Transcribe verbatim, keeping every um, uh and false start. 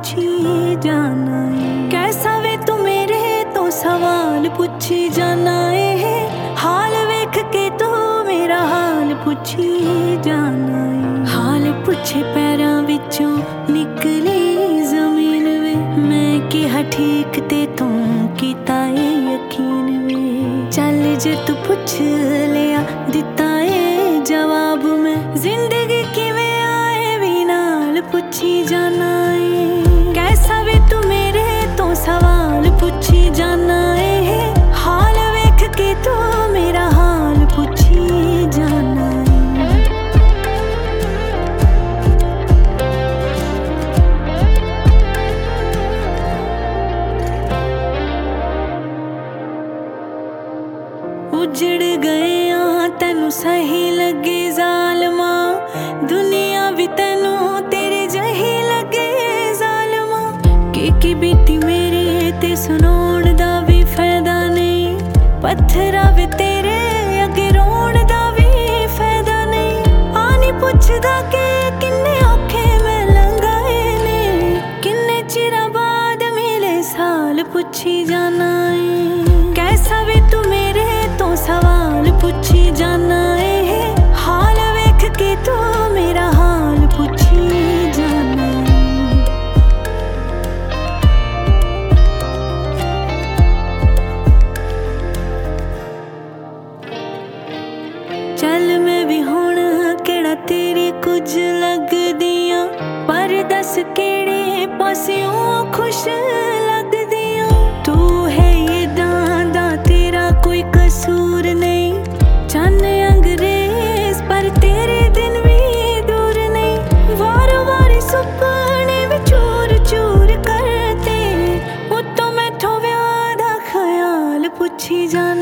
पुछी जाना है। कैसा वे तू मेरे तो सवाल पुछी जाना है। हाल वेख के तू मेरा हाल पुछी जाना है। हाल पुछे पैरां विचों निकली जमीन वे, मैं कहा ठीक ते तू कीता है यकीन वे। चल जे तू पुछ लिया दिता है जवाब, मैं जिंदगी किवें आए भी नाल पुछी जाना है। कैसा वे तू मेरे तो सवाल पुछी जाना है। हाल वेख के तू मेरा हाल पुछी जाना है। उजड़ गए आ तेनू सही लगे जालमा, दुनिया भी तेनू तेरे जही लगे जालमा। की की बीती मेरे ते सुनाउण दा भी फायदा नहीं, पत्थरा वे तेरे अगे रोण दा भी फायदा नहीं। आनी पुछदा के किन्ने औखे मैं लंघाए ने, किन्ने चिरा बाद मिले साल पुछी जाना है। कैसा वे तू मेरे तो सवाल पुछी जाना है। हाल वेख के तू मेरा हाल पुछी जाना है। चल मैं भी हुण केड़ा तेरी कुछ लगदियां, पर दस केड़े पासियों खुश लगदियां। तू है ये दादा तेरा कोई कसूर नहीं, चन अंग्रेज पर तेरे दिन भी दूर नहीं। वार वार सुपने भी चूर चूर करते, उत्तों मैथों व्याह दा ख्याल पुछी जाना।